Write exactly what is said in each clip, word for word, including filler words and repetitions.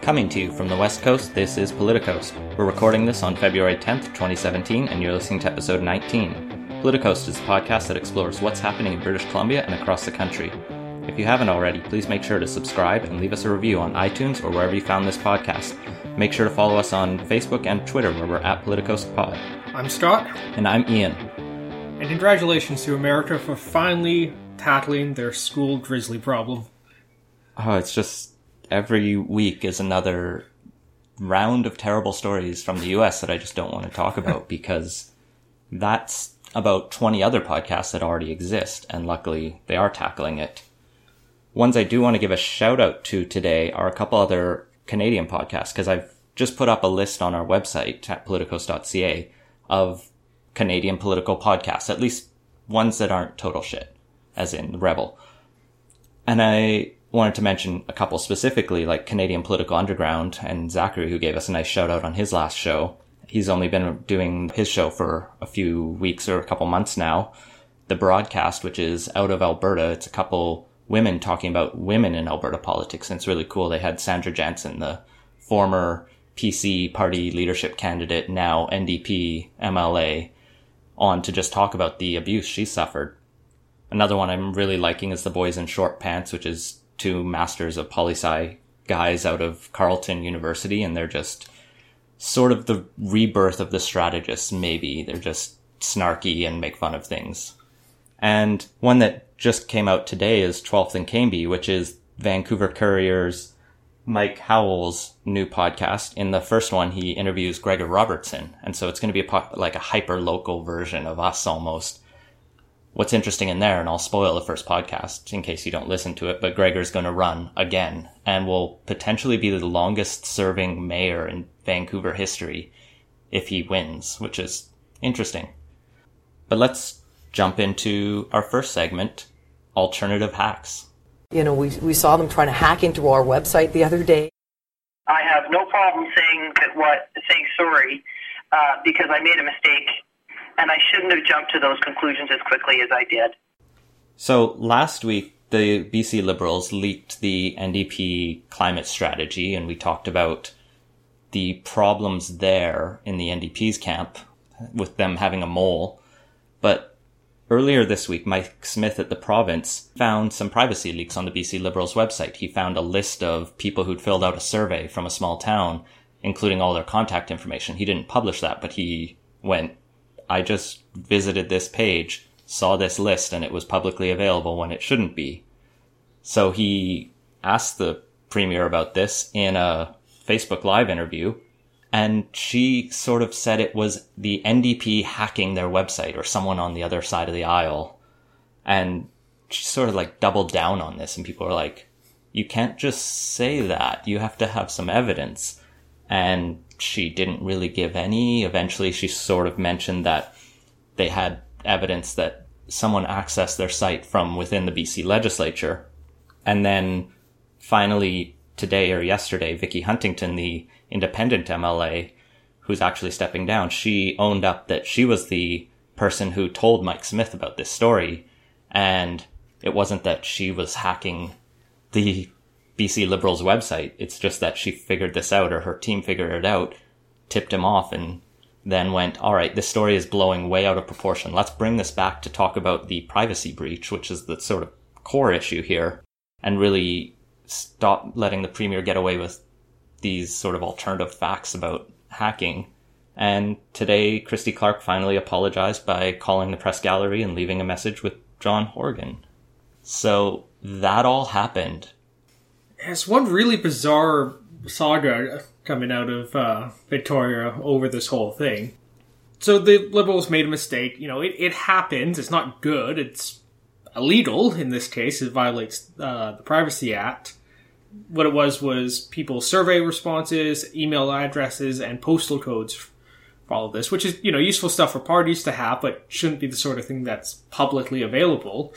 Coming to you from the West Coast, this is Politicoast. We're recording this on February tenth, twenty seventeen, and you're listening to episode nineteen. Politicoast is a podcast that explores what's happening in British Columbia and across the country. If you haven't already, please make sure to subscribe and leave us a review on iTunes or wherever you found this podcast. Make sure to follow us on Facebook and Twitter, where we're at PoliticoastPod. I'm Scott. And I'm Ian. And congratulations to America for finally tackling their school drizzly problem. Oh, it's just every week is another round of terrible stories from the U S that I just don't want to talk about because that's about twenty other podcasts that already exist, and luckily they are tackling it. Ones I do want to give a shout out to today are a couple other Canadian podcasts, because I've just put up a list on our website at politicos dot c a of Canadian political podcasts, at least ones that aren't total shit, as in Rebel. And I wanted to mention a couple specifically, like Canadian Political Underground and Zachary, who gave us a nice shout out on his last show. He's only been doing his show for a few weeks or a couple months now. The Broadcast, which is out of Alberta, it's a couple women talking about women in Alberta politics, and it's really cool. They had Sandra Jansen, the former P C party leadership candidate, now N D P M L A, on to just talk about the abuse she suffered. Another one I'm really liking is The Boys in Short Pants, which is two masters of poli-sci guys out of Carleton University, and they're just sort of the rebirth of the strategists, maybe. They're just snarky and make fun of things. And one that just came out today is twelfth and Cambie, which is Vancouver Courier's Mike Howell's new podcast. In the first one, he interviews Gregor Robertson, and so it's going to be a po- like a hyper-local version of us almost. What's interesting in there, and I'll spoil the first podcast in case you don't listen to it, but Gregor's going to run again and will potentially be the longest serving mayor in Vancouver history if he wins, which is interesting. But let's jump into our first segment, Alternative Hacks. You know, we we saw them trying to hack into our website the other day. I have no problem saying that what saying sorry uh, because I made a mistake. And I shouldn't have jumped to those conclusions as quickly as I did. So last week, the B C Liberals leaked the N D P climate strategy, and we talked about the problems there in the N D P's camp with them having a mole. But earlier this week, Mike Smith at the province found some privacy leaks on the B C Liberals website. He found a list of people who'd filled out a survey from a small town, including all their contact information. He didn't publish that, but he went, I just visited this page, saw this list, and it was publicly available when it shouldn't be. So he asked the premier about this in a Facebook Live interview, and she sort of said it was the N D P hacking their website or someone on the other side of the aisle. And she sort of like doubled down on this, and people are like, you can't just say that. You have to have some evidence. And she didn't really give any. Eventually, she sort of mentioned that they had evidence that someone accessed their site from within the B C legislature. And then finally, today or yesterday, Vicky Huntington, the independent M L A, who's actually stepping down, she owned up that she was the person who told Mike Smith about this story. And it wasn't that she was hacking the B C Liberals website. It's just that she figured this out, or her team figured it out, tipped him off, and then went, all right, this story is blowing way out of proportion. Let's bring this back to talk about the privacy breach, which is the sort of core issue here, and really stop letting the premier get away with these sort of alternative facts about hacking. And today, Christy Clark finally apologized by calling the press gallery and leaving a message with John Horgan. So that all happened. It's one really bizarre saga coming out of uh, Victoria over this whole thing. So the Liberals made a mistake. You know, it, it happens. It's not good. It's illegal in this case. It violates uh, the Privacy Act. What it was was people's survey responses, email addresses, and postal codes for all of this, which is, you know, useful stuff for parties to have, but shouldn't be the sort of thing that's publicly available.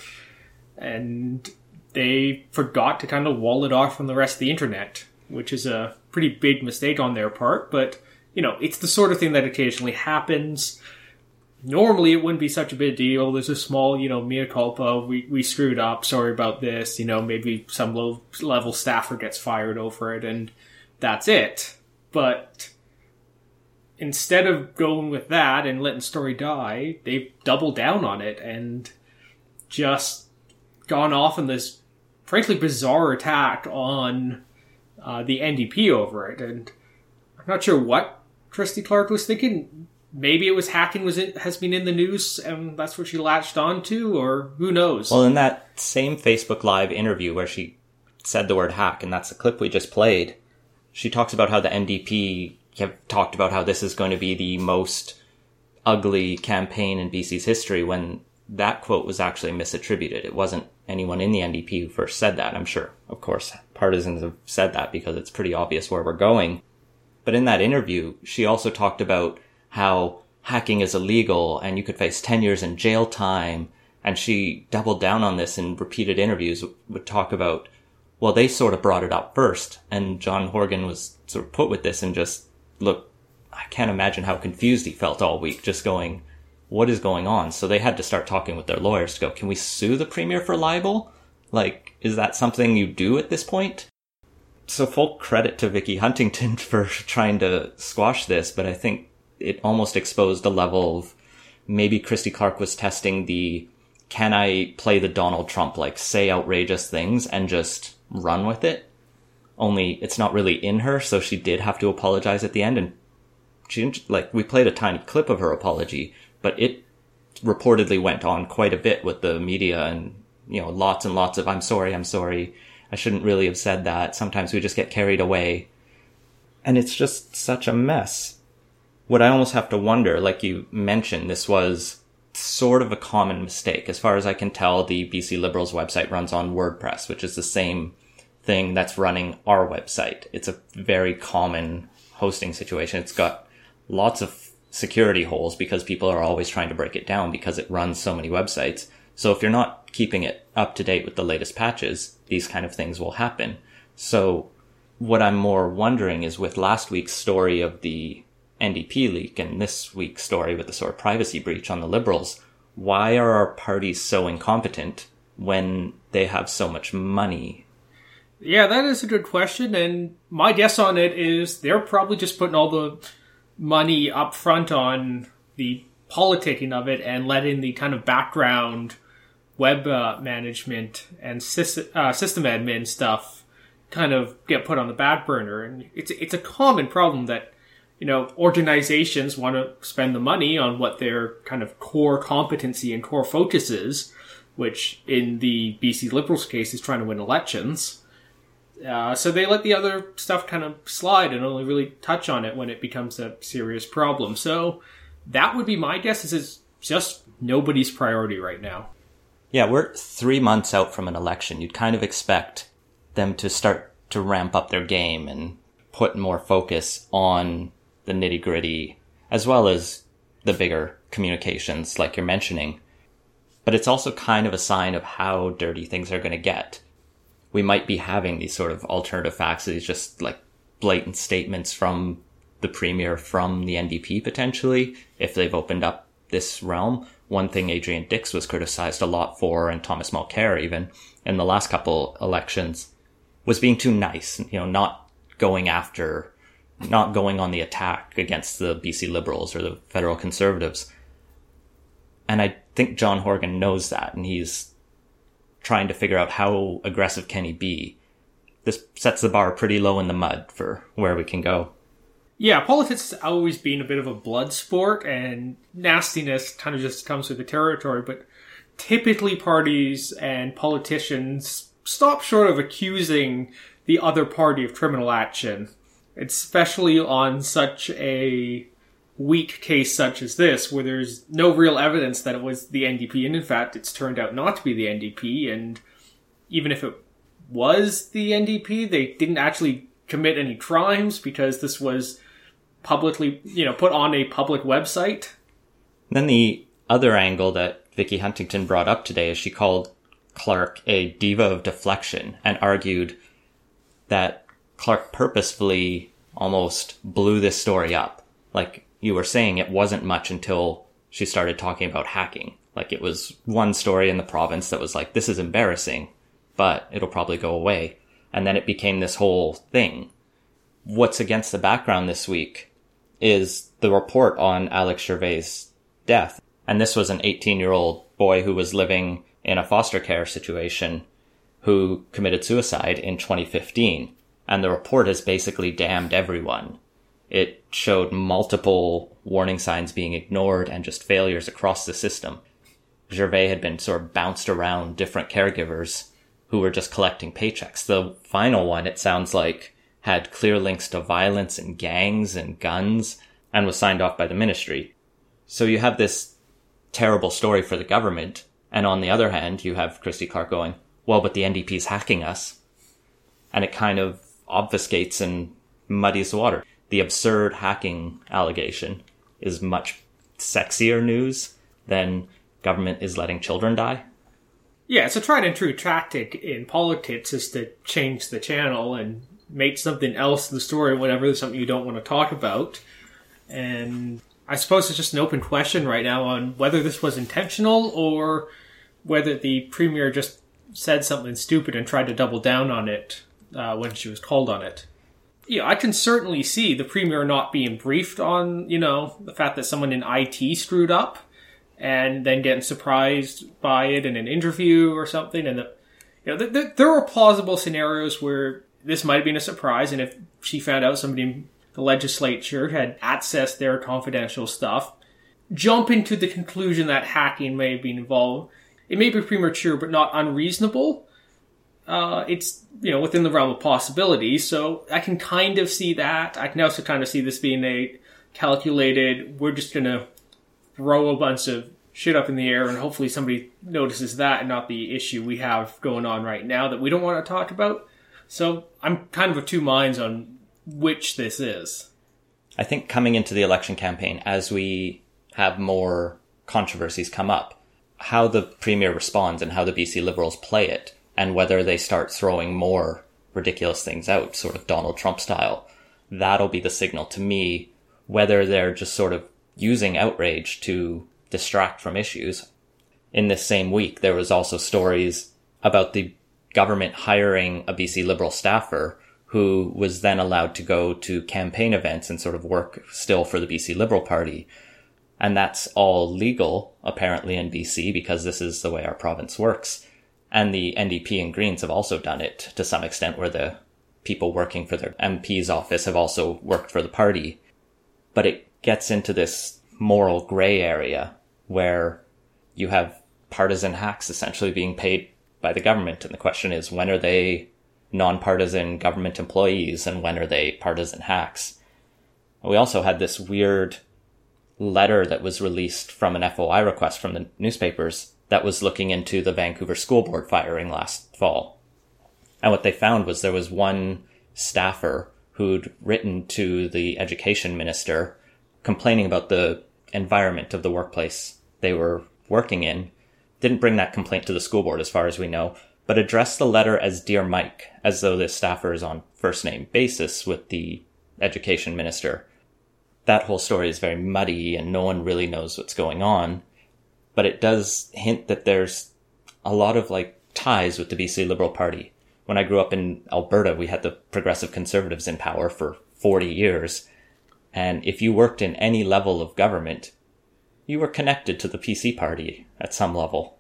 And they forgot to kind of wall it off from the rest of the internet, which is a pretty big mistake on their part. But, you know, it's the sort of thing that occasionally happens. Normally, it wouldn't be such a big deal. There's a small, you know, mea culpa. We we screwed up. Sorry about this. You know, maybe some low-level staffer gets fired over it. And that's it. But instead of going with that and letting story die, they've doubled down on it and just gone off on this frankly bizarre attack on uh, the N D P over it. And I'm not sure what Christy Clark was thinking. Maybe it was hacking was in, has been in the news and that's what she latched onto, or who knows? Well, in that same Facebook Live interview where she said the word hack, and that's the clip we just played, she talks about how the N D P have talked about how this is going to be the most ugly campaign in B C's history, when that quote was actually misattributed. It wasn't anyone in the N D P who first said that. I'm sure, of course, partisans have said that because it's pretty obvious where we're going. But in that interview, she also talked about how hacking is illegal and you could face ten years in jail time. And she doubled down on this in repeated interviews, would talk about, well, they sort of brought it up first. And John Horgan was sort of put with this and just, look, I can't imagine how confused he felt all week, just going, what is going on? So they had to start talking with their lawyers to go, can we sue the premier for libel? Like, is that something you do at this point? So full credit to Vicky Huntington for trying to squash this, but I think it almost exposed a level of maybe Christy Clark was testing the, can I play the Donald Trump, like say outrageous things and just run with it? Only it's not really in her, so she did have to apologize at the end. And she didn't, like, we played a tiny clip of her apology, but it reportedly went on quite a bit with the media and, you know, lots and lots of, I'm sorry, I'm sorry. I shouldn't really have said that. Sometimes we just get carried away. And it's just such a mess. What I almost have to wonder, like you mentioned, this was sort of a common mistake. As far as I can tell, the B C Liberals website runs on WordPress, which is the same thing that's running our website. It's a very common hosting situation. It's got lots of security holes because people are always trying to break it down because it runs so many websites. So if you're not keeping it up to date with the latest patches, these kind of things will happen. So what I'm more wondering is, with last week's story of the N D P leak and this week's story with the sort of privacy breach on the Liberals, why are our parties so incompetent when they have so much money? Yeah, that is a good question, and my guess on it is they're probably just putting all the money up front on the politicking of it and letting the kind of background web uh, management and sys- uh, system admin stuff kind of get put on the back burner. And it's it's a common problem that, you know, organizations want to spend the money on what their kind of core competency and core focus is, which in the B C Liberals case is trying to win elections. Uh, so they let the other stuff kind of slide and only really touch on it when it becomes a serious problem. So that would be my guess, is it's just nobody's priority right now. Yeah, we're three months out from an election. You'd kind of expect them to start to ramp up their game and put more focus on the nitty-gritty, as well as the bigger communications like you're mentioning. But it's also kind of a sign of how dirty things are going to get. We might be having these sort of alternative facts, these just like blatant statements from the premier, from the N D P potentially, if they've opened up this realm. One thing Adrian Dix was criticized a lot for, and Thomas Mulcair even, in the last couple elections, was being too nice, you know, not going after, not going on the attack against the B C Liberals or the federal Conservatives. And I think John Horgan knows that, and he's trying to figure out how aggressive can he be. This sets the bar pretty low in the mud for where we can go. Yeah, politics has always been a bit of a blood sport, and nastiness kind of just comes with the territory, but typically parties and politicians stop short of accusing the other party of criminal action, especially on such a weak case such as this, where there's no real evidence that it was the N D P, and in fact it's turned out not to be the N D P, and even if it was the N D P, they didn't actually commit any crimes because this was publicly, you know, put on a public website. Then the other angle that Vicky Huntington brought up today is she called Clark a diva of deflection and argued that Clark purposefully almost blew this story up. Like you were saying, it wasn't much until she started talking about hacking. Like it was one story in the province that was like, this is embarrassing, but it'll probably go away. And then it became this whole thing. what's against the background this week is the report on Alex Gervais' death. And this was an eighteen-year-old boy who was living in a foster care situation who committed suicide in twenty fifteen. And the report has basically damned everyone. It showed multiple warning signs being ignored and just failures across the system. Gervais had been sort of bounced around different caregivers who were just collecting paychecks. The final one, it sounds like, had clear links to violence and gangs and guns and was signed off by the ministry. So you have this terrible story for the government. And on the other hand, you have Christy Clark going, well, but the N D P's hacking us. And it kind of obfuscates and muddies the water. The absurd hacking allegation is much sexier news than government is letting children die. Yeah, it's a tried and true tactic in politics is to change the channel and make something else the story whenever there's something you don't want to talk about. And I suppose it's just an open question right now on whether this was intentional or whether the premier just said something stupid and tried to double down on it uh, when she was called on it. Yeah, I can certainly see the premier not being briefed on, you know, the fact that someone in I T screwed up and then getting surprised by it in an interview or something. And, the, you know, th- th- there are plausible scenarios where this might have been a surprise, and if she found out somebody in the legislature had accessed their confidential stuff, jumping to the conclusion that hacking may have been involved, it may be premature but not unreasonable. Uh, it's, you know, within the realm of possibility, so I can kind of see that. I can also kind of see this being a calculated, we're just going to throw a bunch of shit up in the air and hopefully somebody notices that and not the issue we have going on right now that we don't want to talk about. So I'm kind of of two minds on which this is. I think coming into the election campaign, as we have more controversies come up, how the premier responds and how the B C Liberals play it, and whether they start throwing more ridiculous things out, sort of Donald Trump style, that'll be the signal to me whether they're just sort of using outrage to distract from issues. In this same week, there was also stories about the government hiring a B C Liberal staffer who was then allowed to go to campaign events and sort of work still for the B C Liberal Party. And that's all legal, apparently, in B C, because this is the way our province works. And the N D P and Greens have also done it to some extent, where the people working for their M P's office have also worked for the party. But it gets into this moral gray area where you have partisan hacks essentially being paid by the government. And the question is, when are they nonpartisan government employees and when are they partisan hacks? We also had this weird letter that was released from an F O I request from the newspapers that was looking into the Vancouver School Board firing last fall. And what they found was there was one staffer who'd written to the education minister complaining about the environment of the workplace they were working in. Didn't bring that complaint to the school board as far as we know, but addressed the letter as Dear Mike, as though this staffer is on first name basis with the education minister. That whole story is very muddy and no one really knows what's going on. But it does hint that there's a lot of like ties with the B C Liberal Party. When I grew up in Alberta, we had the Progressive Conservatives in power for forty years. And if you worked in any level of government, you were connected to the P C party at some level.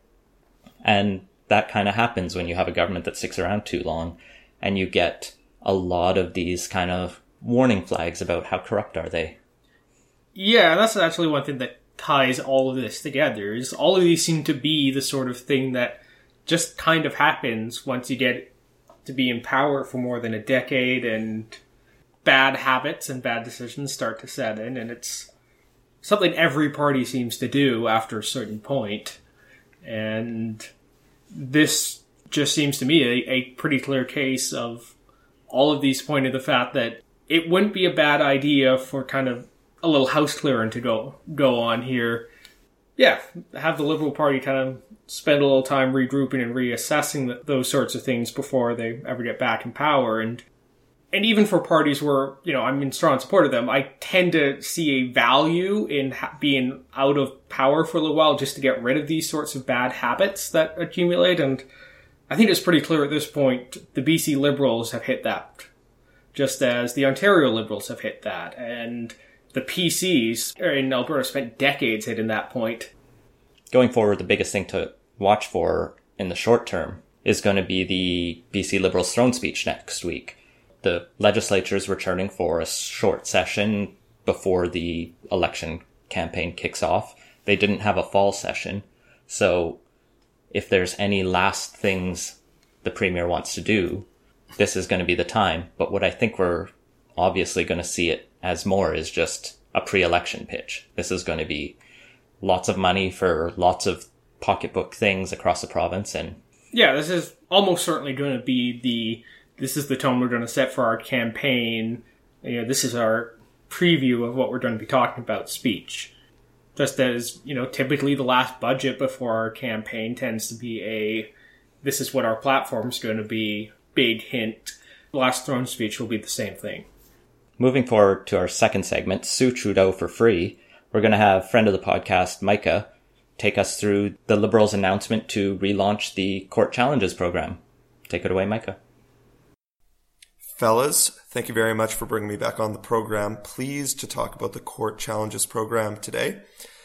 And that kind of happens when you have a government that sticks around too long and you get a lot of these kind of warning flags about how corrupt are they. Yeah, that's actually one thing that ties all of this together, is all of these seem to be the sort of thing that just kind of happens once you get to be in power for more than a decade and bad habits and bad decisions start to set in, and it's something every party seems to do after a certain point. And this just seems to me a, a pretty clear case of all of these point to the fact that it wouldn't be a bad idea for kind of a little house clearing to go go on here. Yeah, have the Liberal Party kind of spend a little time regrouping and reassessing the, those sorts of things before they ever get back in power. And and even for parties where, you know, I'm in strong support of them, I tend to see a value in ha- being out of power for a little while just to get rid of these sorts of bad habits that accumulate. And I think it's pretty clear at this point the B C Liberals have hit that just as the Ontario Liberals have hit that. And the P Cs in Alberta spent decades hitting that point. Going forward, the biggest thing to watch for in the short term is going to be the B C Liberals' throne speech next week. The legislature is returning for a short session before the election campaign kicks off. They didn't have a fall session, so if there's any last things the Premier wants to do, this is going to be the time. But what I think we're obviously going to see it as more is just a pre-election pitch. This is going to be lots of money for lots of pocketbook things across the province. And yeah, this is almost certainly going to be the, this is the tone we're going to set for our campaign. You know, this is our preview of what we're going to be talking about speech. Just as, you know, typically the last budget before our campaign tends to be a, this is what our platform's going to be, big hint. The last throne speech will be the same thing. Moving forward to our second segment, Sue Trudeau for Free, we're going to have friend of the podcast, Micah, take us through the Liberals' announcement to relaunch the Court Challenges program. Take it away, Micah. Fellas, thank you very much for bringing me back on the program. Pleased to talk about the Court Challenges program today.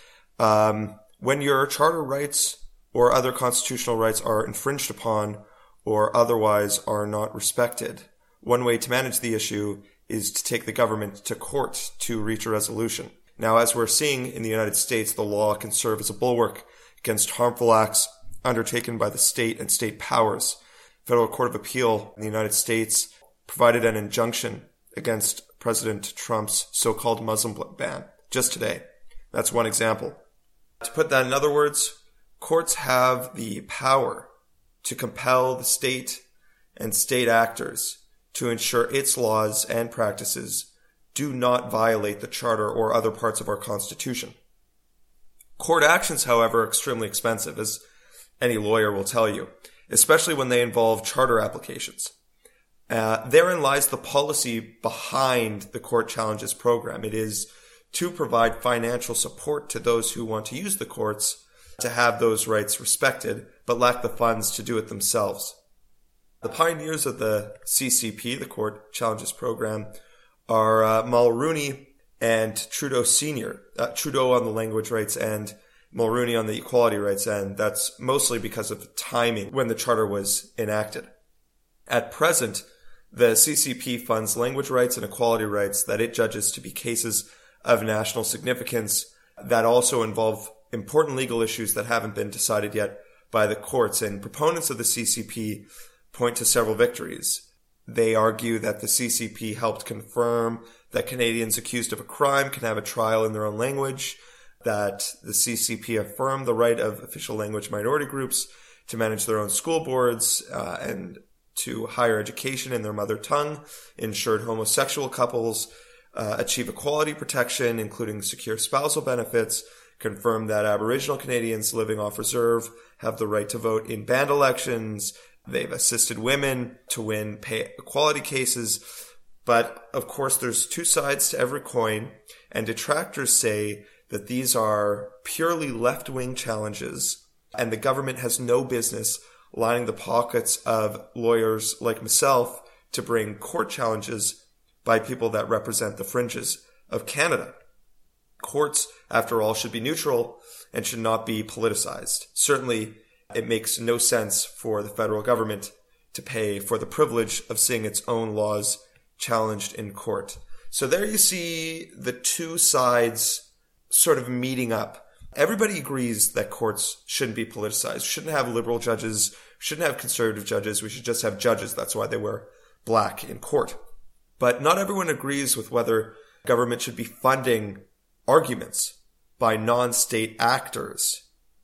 Um, when your charter rights or other constitutional rights are infringed upon or otherwise are not respected, one way to manage the issue is to take the government to court to reach a resolution. Now, as we're seeing in the United States, the law can serve as a bulwark against harmful acts undertaken by the state and state powers. Federal Court of Appeal in the United States provided an injunction against President Trump's so-called Muslim ban just today. That's one example. To put that in other words, courts have the power to compel the state and state actors to ensure its laws and practices do not violate the Charter or other parts of our Constitution. Court actions, however, are extremely expensive, as any lawyer will tell you, especially when they involve charter applications. Uh, therein lies the policy behind the Court Challenges program. It is to provide financial support to those who want to use the courts to have those rights respected, but lack the funds to do it themselves. The pioneers of the C C P, the Court Challenges program, are uh, Mulroney and Trudeau Senior Uh, Trudeau on the language rights and Mulroney on the equality rights end. That's mostly because of the timing when the charter was enacted. At present, the C C P funds language rights and equality rights that it judges to be cases of national significance that also involve important legal issues that haven't been decided yet by the courts. And proponents of the C C P point to several victories. They argue that the C C P helped confirm that Canadians accused of a crime can have a trial in their own language, that the C C P affirmed the right of official language minority groups to manage their own school boards uh, and to higher education in their mother tongue, ensured homosexual couples uh, achieve equality protection, including secure spousal benefits, confirmed that Aboriginal Canadians living off reserve have the right to vote in band elections. They've assisted women to win pay equality cases. But of course, there's two sides to every coin, and detractors say that these are purely left-wing challenges, and the government has no business lining the pockets of lawyers like myself to bring court challenges by people that represent the fringes of Canada. Courts, after all, should be neutral and should not be politicized. Certainly, it makes no sense for the federal government to pay for the privilege of seeing its own laws challenged in court. So there you see the two sides sort of meeting up. Everybody agrees that courts shouldn't be politicized. We shouldn't have liberal judges. We shouldn't have conservative judges. We should just have judges. That's why they wear black in court. But not everyone agrees with whether government should be funding arguments by non-state actors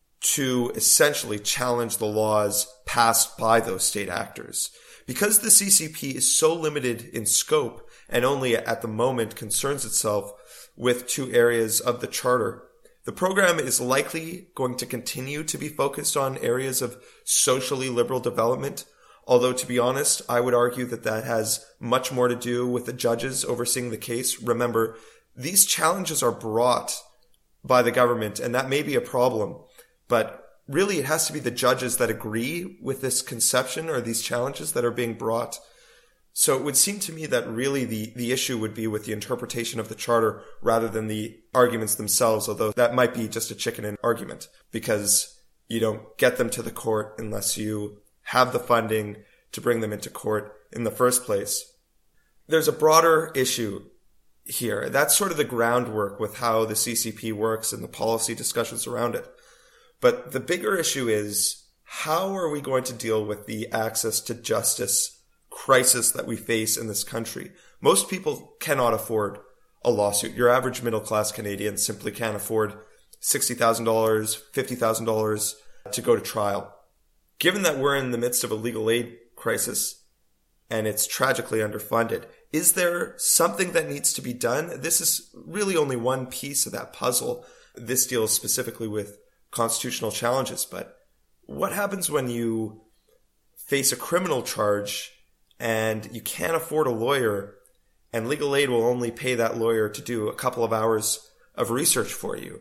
to essentially challenge the laws passed by those state actors. Because the C C P is so limited in scope and only at the moment concerns itself with two areas of the charter, the program is likely going to continue to be focused on areas of socially liberal development, although to be honest, I would argue that that has much more to do with the judges overseeing the case. Remember, these challenges are brought by the government, and that may be a problem, but really it has to be the judges that agree with this conception or these challenges that are being brought So it would seem to me that really the, the issue would be with the interpretation of the charter rather than the arguments themselves, although that might be just a chicken and argument, because you don't get them to the court unless you have the funding to bring them into court in the first place. There's a broader issue here. That's sort of the groundwork with how the C C P works and the policy discussions around it. But the bigger issue is, how are we going to deal with the access to justice crisis that we face in this country? Most people cannot afford a lawsuit. Your average middle-class Canadian simply can't afford sixty thousand dollars, fifty thousand dollars to go to trial. Given that we're in the midst of a legal aid crisis and it's tragically underfunded, is there something that needs to be done? This is really only one piece of that puzzle. This deals specifically with constitutional challenges, but what happens when you face a criminal charge and you can't afford a lawyer, and legal aid will only pay that lawyer to do a couple of hours of research for you?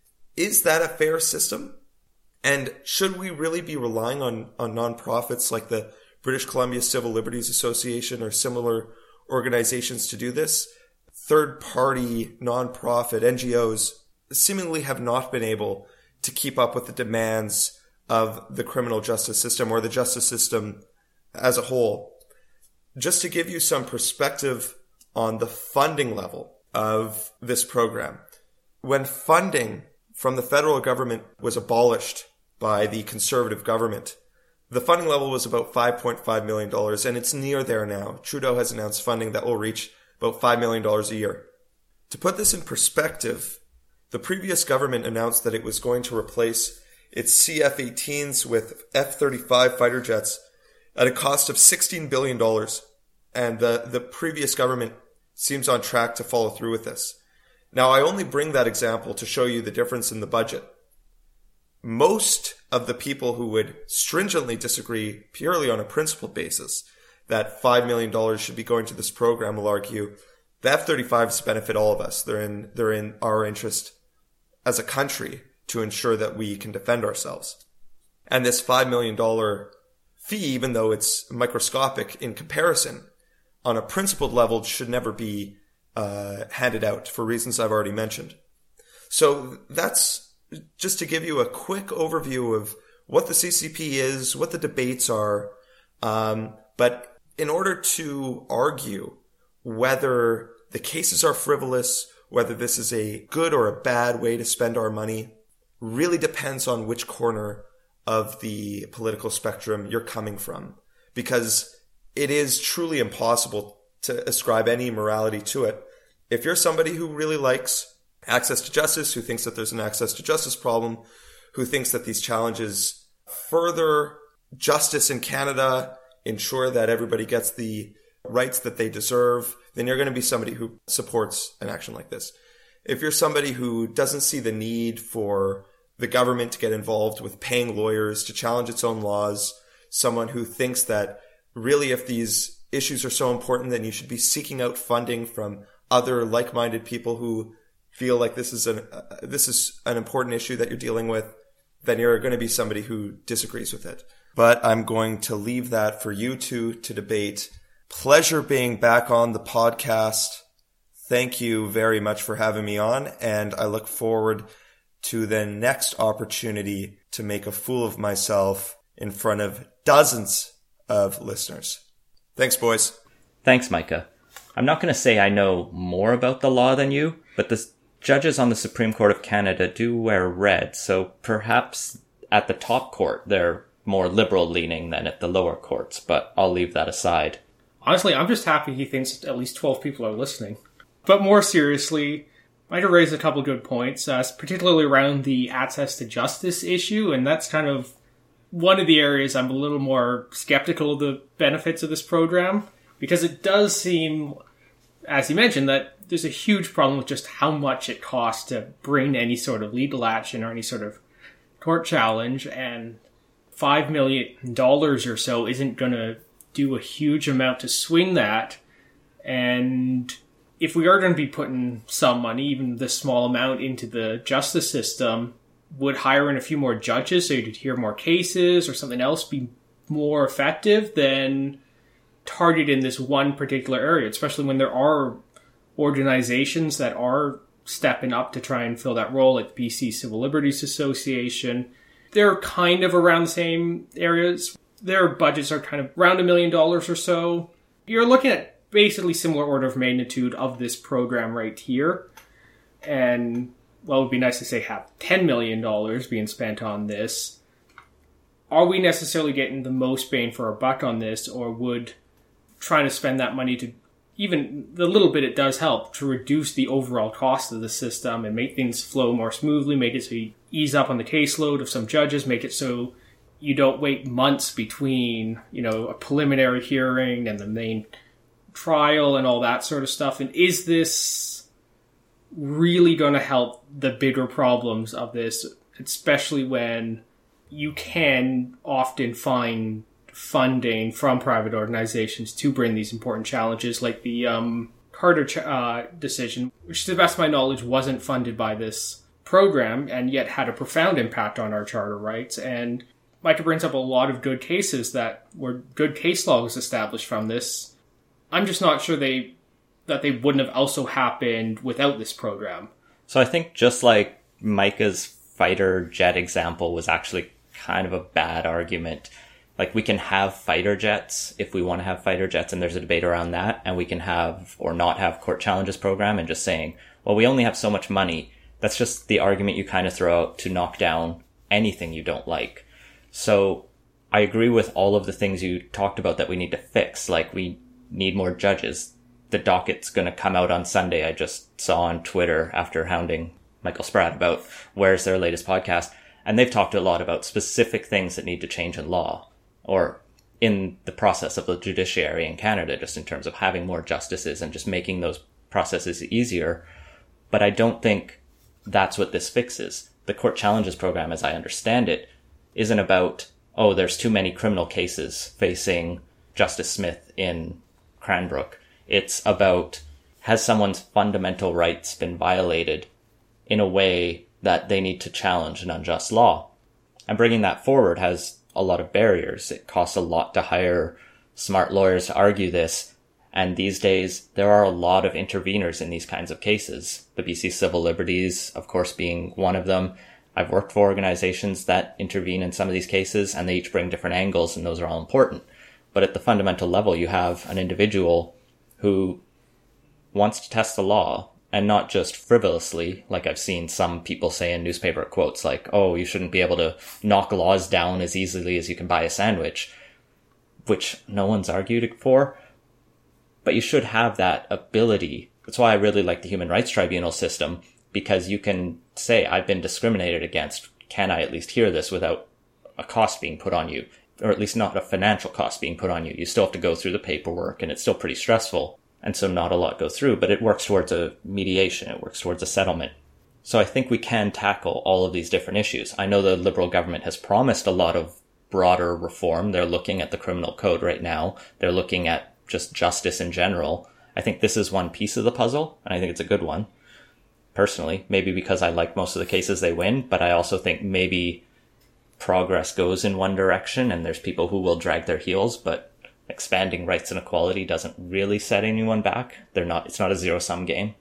Is that a fair system? And should we really be relying on, on nonprofits like the British Columbia Civil Liberties Association or similar organizations to do this? Third-party, nonprofit, N G Os seemingly have not been able to keep up with the demands of the criminal justice system or the justice system as a whole. Just to give you some perspective on the funding level of this program, when funding from the federal government was abolished by the Conservative government, the funding level was about five point five million dollars, and it's near there now. Trudeau has announced funding that will reach about five million dollars a year. To put this in perspective, the previous government announced that it was going to replace its C F eighteens with F thirty-five fighter jets at a cost of sixteen billion dollars. And the, the previous government seems on track to follow through with this. Now, I only bring that example to show you the difference in the budget. Most of the people who would stringently disagree purely on a principled basis that five million dollars should be going to this program will argue the F thirty-fives benefit all of us. They're in, they're in our interest as a country to ensure that we can defend ourselves. And this five million dollars fee, even though it's microscopic in comparison, on a principled level should never be uh, handed out for reasons I've already mentioned. So that's just to give you a quick overview of what the C C P is, what the debates are. Um, but in order to argue whether the cases are frivolous, whether this is a good or a bad way to spend our money, really depends on which corner of the political spectrum you're coming from. Because it is truly impossible to ascribe any morality to it. If you're somebody who really likes access to justice, who thinks that there's an access to justice problem, who thinks that these challenges further justice in Canada, ensure that everybody gets the rights that they deserve, then you're going to be somebody who supports an action like this. If you're somebody who doesn't see the need for the government to get involved with paying lawyers to challenge its own laws, someone who thinks that really if these issues are so important, then you should be seeking out funding from other like-minded people who feel like this is an uh, this is an important issue that you're dealing with, then you're going to be somebody who disagrees with it. But I'm going to leave that for you two to debate. Pleasure being back on the podcast. Thank you very much for having me on, and I look forward to the next opportunity to make a fool of myself in front of dozens of listeners. Thanks, boys. Thanks, Micah. I'm not going to say I know more about the law than you, but the judges on the Supreme Court of Canada do wear red, so perhaps at the top court they're more liberal-leaning than at the lower courts, but I'll leave that aside. Honestly, I'm just happy he thinks at least twelve people are listening. But more seriously, Micah raised a couple good points, uh, particularly around the access to justice issue, and that's kind of one of the areas I'm a little more skeptical of the benefits of this program, because it does seem, as you mentioned, that there's a huge problem with just how much it costs to bring any sort of legal action or any sort of court challenge, and five million dollars or so isn't going to do a huge amount to swing that. And if we are going to be putting some money, even this small amount, into the justice system, would hiring a few more judges so you'd hear more cases or something else be more effective, then targeted in this one particular area, especially when there are organizations that are stepping up to try and fill that role, like the B C Civil Liberties Association. They're kind of around the same areas. Their budgets are kind of around a million dollars or so. You're looking at basically similar order of magnitude of this program right here. And, well, it would be nice to say have ten million dollars being spent on this. Are we necessarily getting the most bang for our buck on this, or would trying to spend that money to, even the little bit it does help, to reduce the overall cost of the system and make things flow more smoothly, make it so you ease up on the caseload of some judges, make it so you don't wait months between, you know, a preliminary hearing and the main trial and all that sort of stuff? And is this really going to help the bigger problems of this, especially when you can often find funding from private organizations to bring these important challenges, like the um, Carter ch- uh, decision, which to the best of my knowledge wasn't funded by this program and yet had a profound impact on our charter rights. And Micah brings up a lot of good cases that were good case law was established from this. I'm just not sure they that they wouldn't have also happened without this program. So I think just like Micah's fighter jet example was actually kind of a bad argument. Like, we can have fighter jets if we want to have fighter jets, and there's a debate around that, and we can have or not have court challenges program, and just saying, well, we only have so much money. That's just the argument you kind of throw out to knock down anything you don't like. So I agree with all of the things you talked about that we need to fix. Like, we need more judges. The docket's going to come out on Sunday. I just saw on Twitter after hounding Michael Spratt about where's their latest podcast. And they've talked a lot about specific things that need to change in law or in the process of the judiciary in Canada, just in terms of having more justices and just making those processes easier. But I don't think that's what this fixes. The court challenges program, as I understand it, isn't about, oh, there's too many criminal cases facing Justice Smith in Cranbrook. It's about, has someone's fundamental rights been violated in a way that they need to challenge an unjust law? And bringing that forward has a lot of barriers. It costs a lot to hire smart lawyers to argue this. And these days, there are a lot of interveners in these kinds of cases. The B C Civil Liberties, of course, being one of them. I've worked for organizations that intervene in some of these cases, and they each bring different angles, and those are all important. But at the fundamental level, you have an individual who wants to test the law, and not just frivolously, like I've seen some people say in newspaper quotes, like, oh, you shouldn't be able to knock laws down as easily as you can buy a sandwich, which no one's argued for. But you should have that ability. That's why I really like the Human Rights Tribunal system, because you can say, I've been discriminated against. Can I at least hear this without a cost being put on you? Or at least not a financial cost being put on you. You still have to go through the paperwork, and it's still pretty stressful. And so not a lot go through, but it works towards a mediation. It works towards a settlement. So I think we can tackle all of these different issues. I know the Liberal government has promised a lot of broader reform. They're looking at the criminal code right now. They're looking at just justice in general. I think this is one piece of the puzzle, and I think it's a good one. Personally, maybe because I like most of the cases they win, but I also think maybe progress goes in one direction and there's people who will drag their heels, but expanding rights and equality doesn't really set anyone back. They're not, it's not a zero-sum game.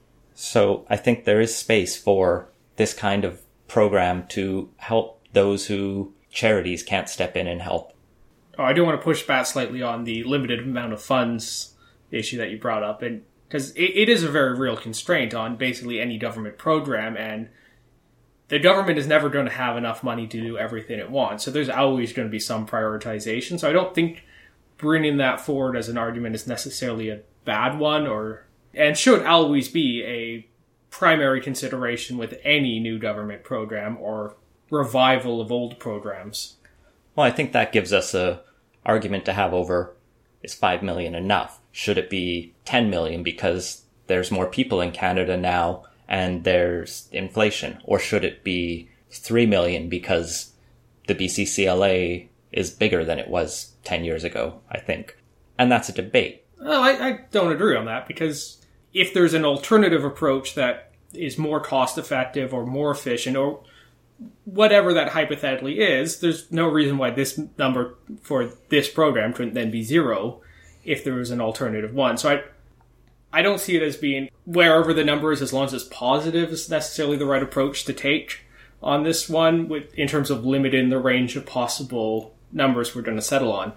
So I think there is space for this kind of program to help those who charities can't step in and help. Oh, I do want to push back slightly on the limited amount of funds issue that you brought up, and because it, it is a very real constraint on basically any government program, and the government is never going to have enough money to do everything it wants. So there's always going to be some prioritization. So I don't think bringing that forward as an argument is necessarily a bad one, or and should always be a primary consideration with any new government program or revival of old programs. Well, I think that gives us a argument to have over, is five million enough? Should it be ten million because there's more people in Canada now and there's inflation? Or should it be three million because the B C C L A is bigger than it was ten years ago, I think. And that's a debate. Well, I, I don't agree on that, because if there's an alternative approach that is more cost effective or more efficient or whatever that hypothetically is, there's no reason why this number for this program couldn't then be zero. if there was an alternative one. So I I don't see it as being, wherever the number is, as long as it's positive, is necessarily the right approach to take on this one, with, in terms of limiting the range of possible numbers we're going to settle on.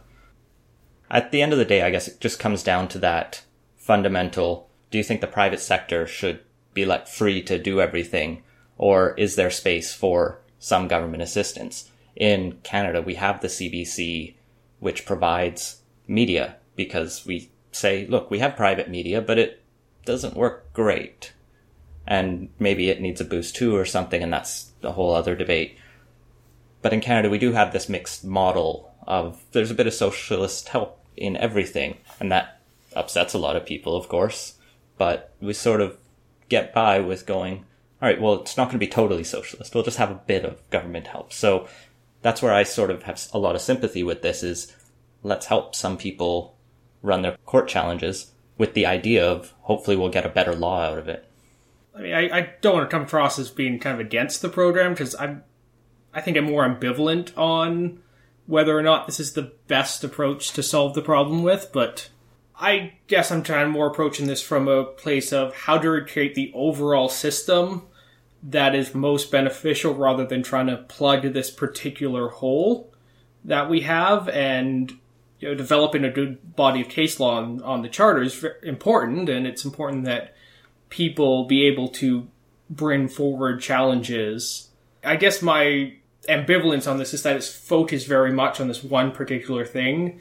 At the end of the day, I guess it just comes down to that fundamental, do you think the private sector should be let free to do everything, or is there space for some government assistance? In Canada, we have the C B C, which provides media, because we say, look, we have private media, but it doesn't work great. And maybe it needs a boost too or something, and that's a whole other debate. But in Canada, we do have this mixed model of, there's a bit of socialist help in everything, and that upsets a lot of people, of course. But we sort of get by with going, all right, well, it's not going to be totally socialist. We'll just have a bit of government help. So that's where I sort of have a lot of sympathy with this, is let's help some people run their court challenges with the idea of hopefully we'll get a better law out of it. I mean, I, I don't want to come across as being kind of against the program, because I'm, I think I'm more ambivalent on whether or not this is the best approach to solve the problem with, but I guess I'm trying more approaching this from a place of how to create the overall system that is most beneficial, rather than trying to plug this particular hole that we have. And you know, developing a good body of case law on, on the charter is important, and it's important that people be able to bring forward challenges. I guess my ambivalence on this is that it's focused very much on this one particular thing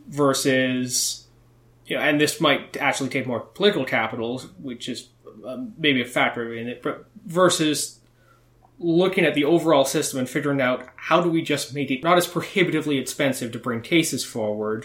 versus, you know, and this might actually take more political capital, which is um, maybe a factor in it, but versus looking at the overall system and figuring out how do we just make it not as prohibitively expensive to bring cases forward,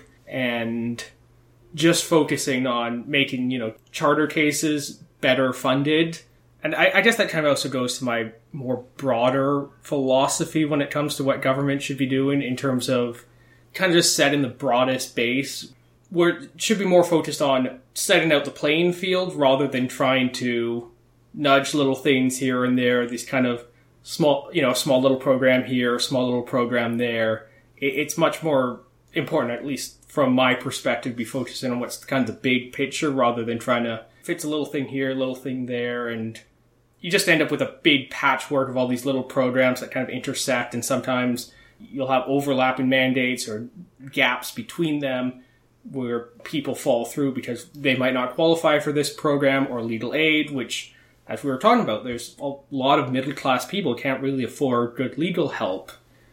and just focusing on making, you know, charter cases better funded. And I, I guess that kind of also goes to my more broader philosophy when it comes to what government should be doing, in terms of kind of just setting the broadest base, where it should be more focused on setting out the playing field rather than trying to nudge little things here and there, these kind of small, you know, a small little program here, a small little program there. It's much more important, at least from my perspective, be focusing on what's kind of the big picture rather than trying to fix a little thing here, a little thing there, and you just end up with a big patchwork of all these little programs that kind of intersect, and sometimes you'll have overlapping mandates or gaps between them where people fall through because they might not qualify for this program or legal aid, which, as we were talking about, there's a lot of middle-class people who can't really afford good legal help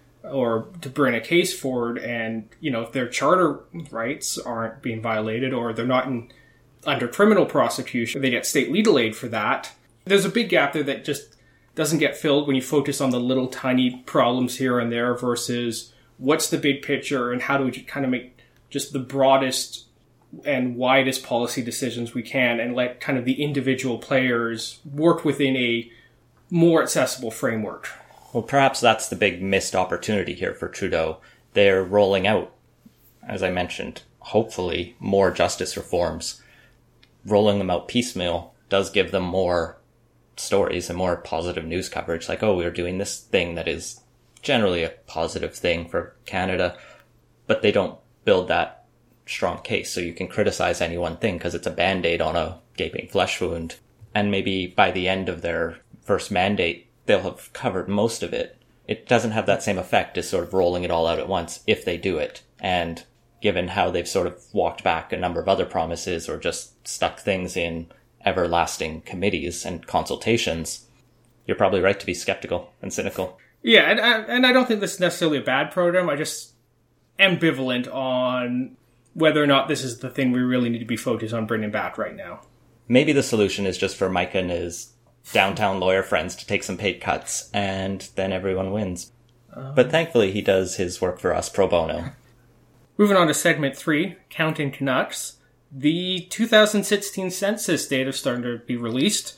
or to bring a case forward, and, you know, if their charter rights aren't being violated or they're not in, under criminal prosecution, they get state legal aid for that. There's a big gap there that just doesn't get filled when you focus on the little tiny problems here and there versus what's the big picture and how do we kind of make just the broadest and widest policy decisions we can, and let kind of the individual players work within a more accessible framework. Well, perhaps that's the big missed opportunity here for Trudeau. They're rolling out, as I mentioned, hopefully more justice reforms. Rolling them out piecemeal does give them more stories and more positive news coverage. Like, oh, we're doing this thing that is generally a positive thing for Canada, but they don't build that strong case. So you can criticize any one thing because it's a band-aid on a gaping flesh wound. And maybe by the end of their first mandate, they'll have covered most of it. It doesn't have that same effect as sort of rolling it all out at once if they do it. And given how they've sort of walked back a number of other promises or just stuck things in everlasting committees and consultations, you're probably right to be skeptical and cynical. Yeah, and I, and I don't think this is necessarily a bad program. I just ambivalent on whether or not this is the thing we really need to be focused on bringing back right now. Maybe the solution is just for Micah and his downtown lawyer friends to take some paid cuts, and then everyone wins. Um, but thankfully, he does his work for us pro bono. Moving on to segment three, Counting Canucks. The two thousand sixteen census data is starting to be released,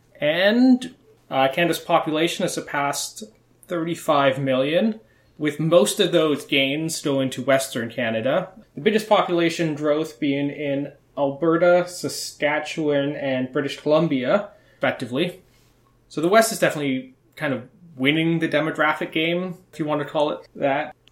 and uh, Canada's population has surpassed thirty-five million, with most of those gains going to Western Canada. The biggest population growth being in Alberta, Saskatchewan, and British Columbia, respectively. So the West is definitely kind of winning the demographic game, if you want to call it that.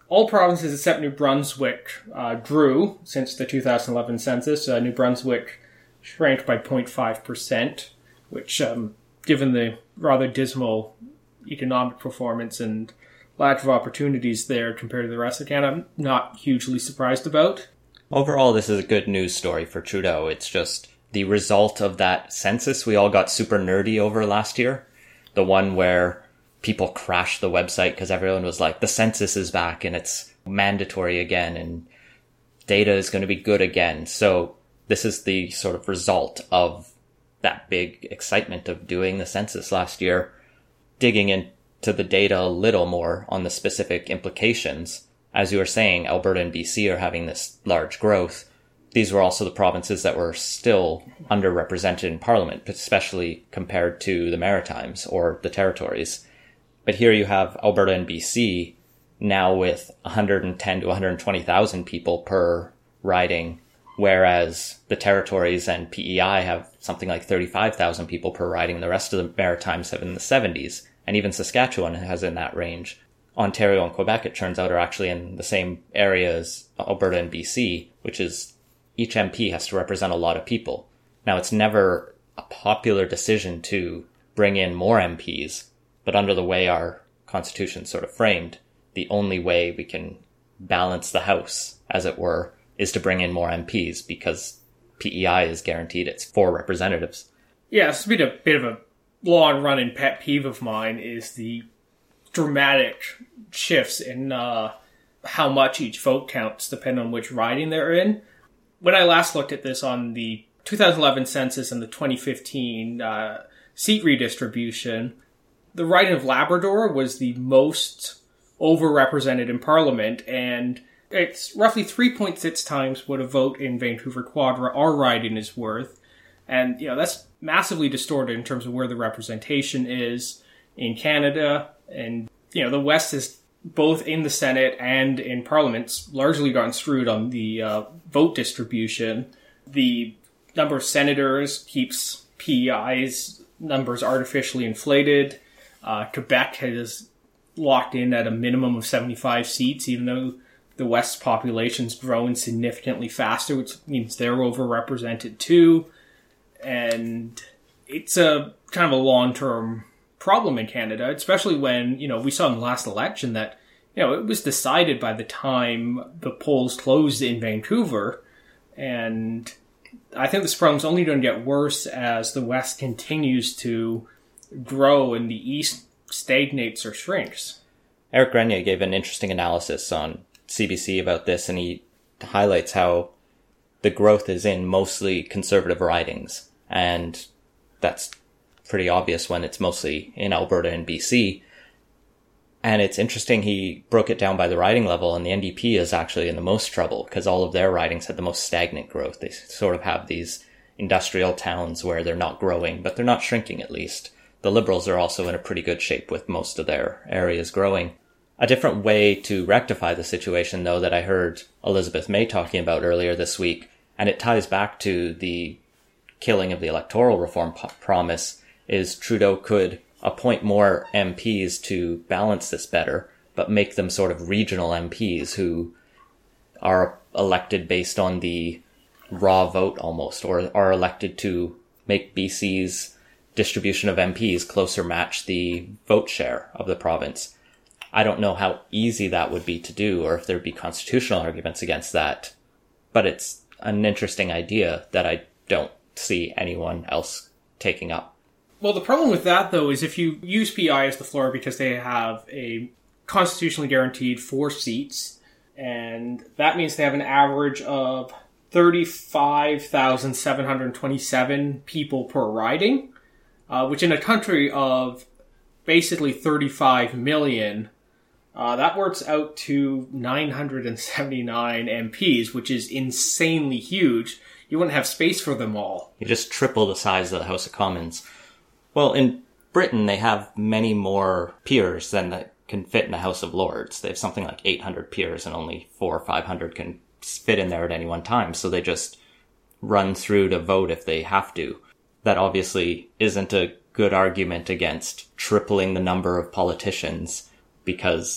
all provinces except New Brunswick uh, grew since the two thousand eleven census. Uh, New Brunswick shrank by zero point five percent, which, um, given the rather dismal economic performance and lack of opportunities there compared to the rest of Canada, I'm not hugely surprised about. Overall, this is a good news story for Trudeau. It's just the result of that census we all got super nerdy over last year. The one where people crashed the website because everyone was like, the census is back and it's mandatory again and data is going to be good again. So this is the sort of result of that big excitement of doing the census last year. Digging into the data a little more on the specific implications. As you were saying, Alberta and B C are having this large growth. These were also the provinces that were still underrepresented in Parliament, especially compared to the Maritimes or the territories. But here you have Alberta and B C now with one hundred ten to one hundred twenty thousand people per riding, whereas the territories and P E I have something like thirty-five thousand people per riding. The rest of the Maritimes have in the seventies, and even Saskatchewan has in that range. Ontario and Quebec, it turns out, are actually in the same area as Alberta and B C, which is each M P has to represent a lot of people. Now, it's never a popular decision to bring in more M Ps, but under the way our Constitution's sort of framed, the only way we can balance the House, as it were, is to bring in more M Ps because P E I is guaranteed its four representatives. Yeah, it's been a bit of a long-running pet peeve of mine is the dramatic shifts in uh, how much each vote counts depending on which riding they're in. When I last looked at this on the two thousand eleven census and the twenty fifteen uh, seat redistribution, the riding of Labrador was the most overrepresented in Parliament, and it's roughly three point six times what a vote in Vancouver Quadra, our riding, is worth. And, you know, that's massively distorted in terms of where the representation is in Canada. And, you know, the West is both in the Senate and in Parliament largely gotten screwed on the uh, vote distribution. The number of senators keeps P E I's numbers artificially inflated. Uh, Quebec has locked in at a minimum of seventy-five seats, even though the West's population's growing significantly faster, which means they're overrepresented too. And it's a kind of a long-term problem in Canada, especially when, you know, we saw in the last election that, you know, it was decided by the time the polls closed in Vancouver. And I think this problem's only going to get worse as the West continues to grow and the East stagnates or shrinks. Eric Grenier gave an interesting analysis on C B C about this, and he highlights how the growth is in mostly conservative ridings. And that's pretty obvious when it's mostly in Alberta and B C. And it's interesting, he broke it down by the riding level, and the N D P is actually in the most trouble because all of their ridings had the most stagnant growth. They sort of have these industrial towns where they're not growing, but they're not shrinking at least. The Liberals are also in a pretty good shape with most of their areas growing. A different way to rectify the situation, though, that I heard Elizabeth May talking about earlier this week, and it ties back to the killing of the electoral reform p- promise, is Trudeau could appoint more M Ps to balance this better, but make them sort of regional M Ps who are elected based on the raw vote almost, or are elected to make B C's distribution of M Ps closer match the vote share of the province. I don't know how easy that would be to do, or if there'd be constitutional arguments against that, but it's an interesting idea that I don't see anyone else taking up. Well, the problem with that, though, is if you use P E I as the floor because they have a constitutionally guaranteed four seats, and that means they have an average of thirty-five thousand seven hundred twenty-seven people per riding, uh, which in a country of basically thirty-five million, uh, that works out to nine hundred seventy-nine M Ps, which is insanely huge. You wouldn't have space for them all. You just triple the size of the House of Commons. Well, in Britain, they have many more peers than that can fit in the House of Lords. They have something like eight hundred peers, and only four or five hundred can fit in there at any one time. So they just run through to vote if they have to. That obviously isn't a good argument against tripling the number of politicians, because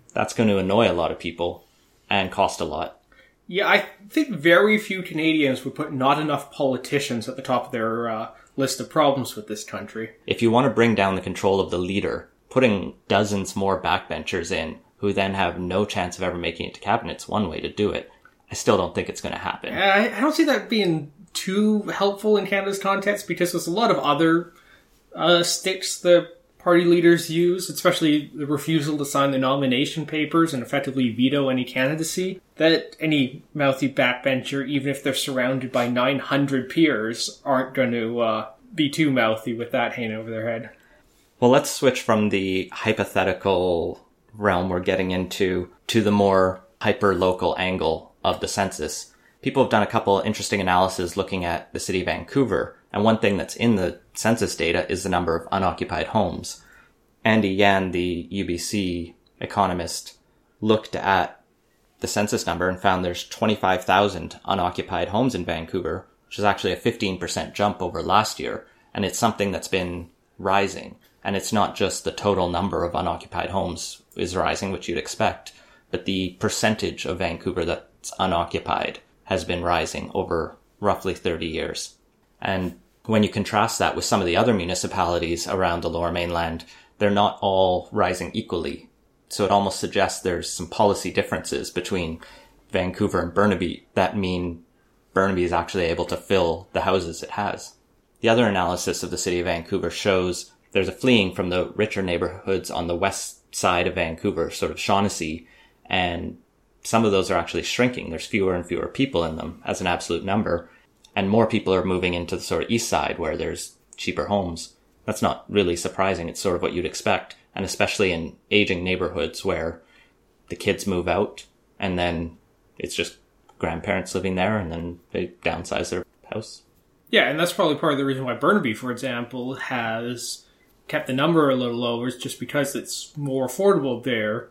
that's going to annoy a lot of people and cost a lot. Yeah, I think very few Canadians would put not enough politicians at the top of their uh, list of problems with this country. If you want to bring down the control of the leader, putting dozens more backbenchers in who then have no chance of ever making it to cabinet's one way to do it. I still don't think it's going to happen. I, I don't see that being too helpful in Canada's context, because there's a lot of other uh, sticks the party leaders use, especially the refusal to sign the nomination papers and effectively veto any candidacy, that any mouthy backbencher, even if they're surrounded by nine hundred peers, aren't going to uh, be too mouthy with that hanging over their head. Well, let's switch from the hypothetical realm we're getting into to the more hyper-local angle of the census. People have done a couple interesting analyses looking at the city of Vancouver, and one thing that's in the census data is the number of unoccupied homes. Andy Yan, the U B C economist, looked at the census number and found there's twenty-five thousand unoccupied homes in Vancouver, which is actually a fifteen percent jump over last year, and it's something that's been rising. And it's not just the total number of unoccupied homes is rising, which you'd expect, but the percentage of Vancouver that's unoccupied has been rising over roughly thirty years. And when you contrast that with some of the other municipalities around the Lower Mainland, they're not all rising equally. So it almost suggests there's some policy differences between Vancouver and Burnaby that mean Burnaby is actually able to fill the houses it has. The other analysis of the city of Vancouver shows there's a fleeing from the richer neighborhoods on the west side of Vancouver, sort of Shaughnessy, and some of those are actually shrinking. There's fewer and fewer people in them as an absolute number, and more people are moving into the sort of east side where there's cheaper homes. That's not really surprising. It's sort of what you'd expect, and especially in aging neighborhoods where the kids move out and then it's just grandparents living there and then they downsize their house. Yeah, and that's probably part of the reason why Burnaby, for example, has kept the number a little lower, is just because it's more affordable there.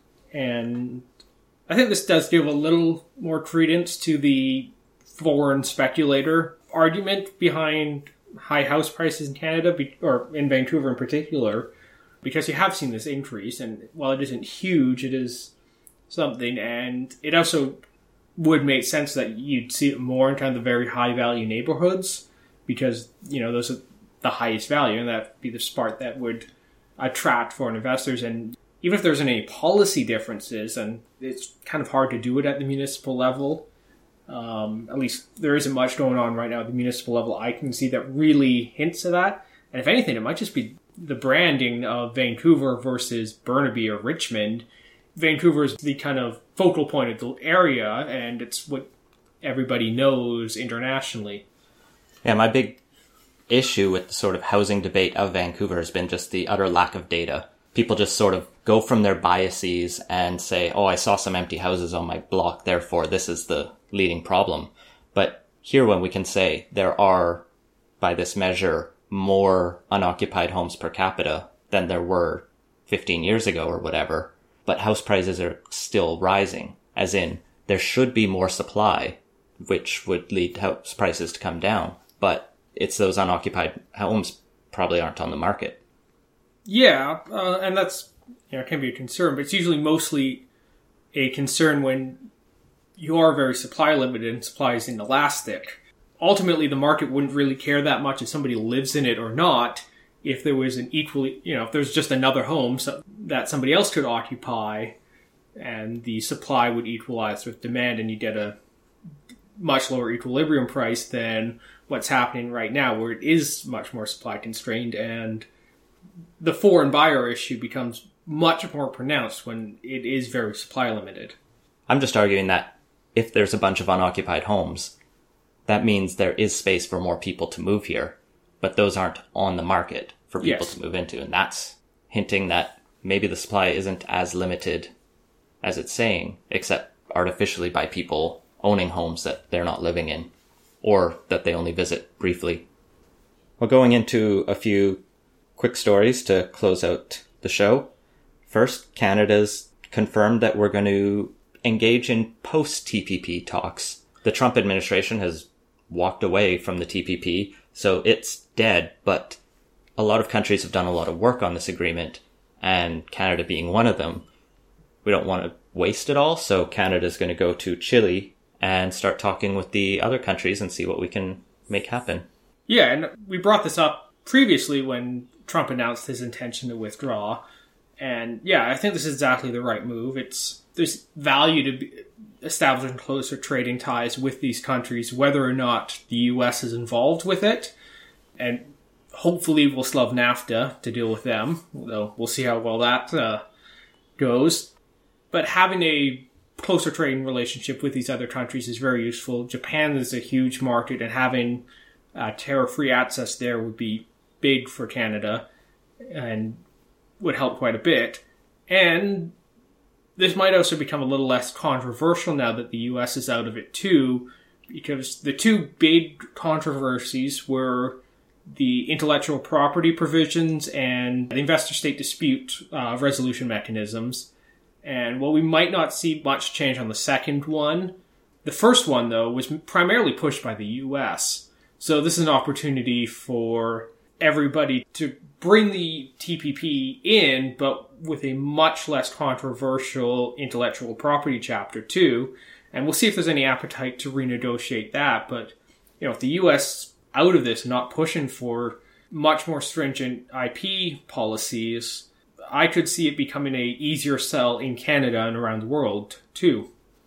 And I think this does give a little more credence to the foreign speculator argument behind high house prices in Canada, or in Vancouver in particular, because you have seen this increase, and while it isn't huge, it is something, and it also would make sense that you'd see it more in kind of the very high value neighborhoods, because, you know, those are the highest value, and that'd be the part that would attract foreign investors. And even if there's any policy differences, and it's kind of hard to do it at the municipal level, um, at least there isn't much going on right now at the municipal level I can see that really hints at that. And if anything, it might just be the branding of Vancouver versus Burnaby or Richmond. Vancouver is the kind of focal point of the area, and it's what everybody knows internationally. Yeah, my big issue with the sort of housing debate of Vancouver has been just the utter lack of data. People just sort of go from their biases and say, oh, I saw some empty houses on my block, therefore this is the leading problem. But here when we can say there are, by this measure, more unoccupied homes per capita than there were fifteen years ago or whatever, but house prices are still rising, as in there should be more supply, which would lead house prices to come down, but it's those unoccupied homes probably aren't on the market. Yeah, uh, and that's, you know, can be a concern, but it's usually mostly a concern when you are very supply limited and supply is inelastic. Ultimately, the market wouldn't really care that much if somebody lives in it or not, if there was an equally, you know, if there's just another home so that somebody else could occupy, and the supply would equalize with demand, and you get a much lower equilibrium price than what's happening right now, where it is much more supply constrained, and the foreign buyer issue becomes much more pronounced when it is very supply limited. I'm just arguing that if there's a bunch of unoccupied homes, that means there is space for more people to move here, but those aren't on the market for people Yes. to move into. And that's hinting that maybe the supply isn't as limited as it's saying, except artificially by people owning homes that they're not living in, or that they only visit briefly. Well, going into a few quick stories to close out the show. First, Canada's confirmed that we're going to engage in post-T P P talks. The Trump administration has walked away from the T P P, so it's dead, but a lot of countries have done a lot of work on this agreement, and Canada being one of them. we don't want to waste it all. So Canada's going to go to Chile and start talking with the other countries and see what we can make happen. Yeah, and we brought this up previously when Trump announced his intention to withdraw. And yeah, I think this is exactly the right move. It's there's value to be establishing closer trading ties with these countries, whether or not the U S is involved with it. And hopefully we'll still have NAFTA to deal with them, though we'll see how well that uh, goes. But having a closer trading relationship with these other countries is very useful. Japan is a huge market, and having uh, tariff-free access there would be big for Canada and would help quite a bit. And this might also become a little less controversial now that the U S is out of it too, because the two big controversies were the intellectual property provisions and the investor-state dispute uh, resolution mechanisms. And while we might not see much change on the second one, the first one, though, was primarily pushed by the U S. So this is an opportunity for everybody to bring the T P P in, but with a much less controversial intellectual property chapter too. And we'll see if there's any appetite to renegotiate that. But, you know, if the U S out of this, not pushing for much more stringent I P policies, I could see it becoming a easier sell in Canada and around the world too.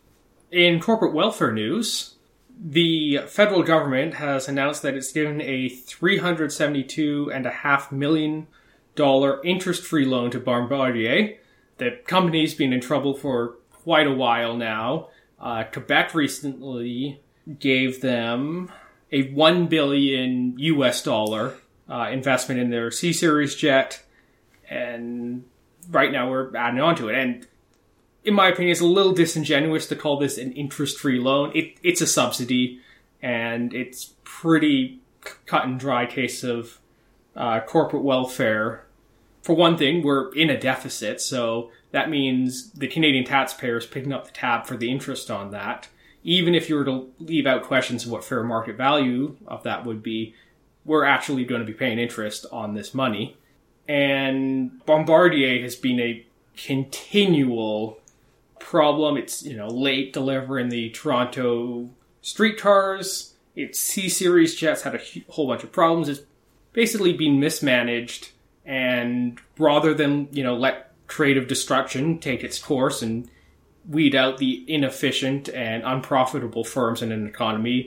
In corporate welfare news, the federal government has announced that it's given a three hundred seventy-two point five million dollars interest-free loan to Bombardier. The company's been in trouble for quite a while now. Uh, Quebec recently gave them a one billion U S dollar uh, investment in their C-Series jet, and right now we're adding on to it. And in my opinion, it's a little disingenuous to call this an interest-free loan. It, it's a subsidy, and it's pretty cut and dry case of uh, corporate welfare. For one thing, we're in a deficit, so that means the Canadian taxpayer is picking up the tab for the interest on that. Even if you were to leave out questions of what fair market value of that would be, we're actually going to be paying interest on this money. And Bombardier has been a continual problem. It's, you know, late delivering the Toronto streetcars. Its C-Series jets had a whole bunch of problems. It's basically been mismanaged, and rather than, you know, let creative destruction take its course and weed out the inefficient and unprofitable firms in an economy,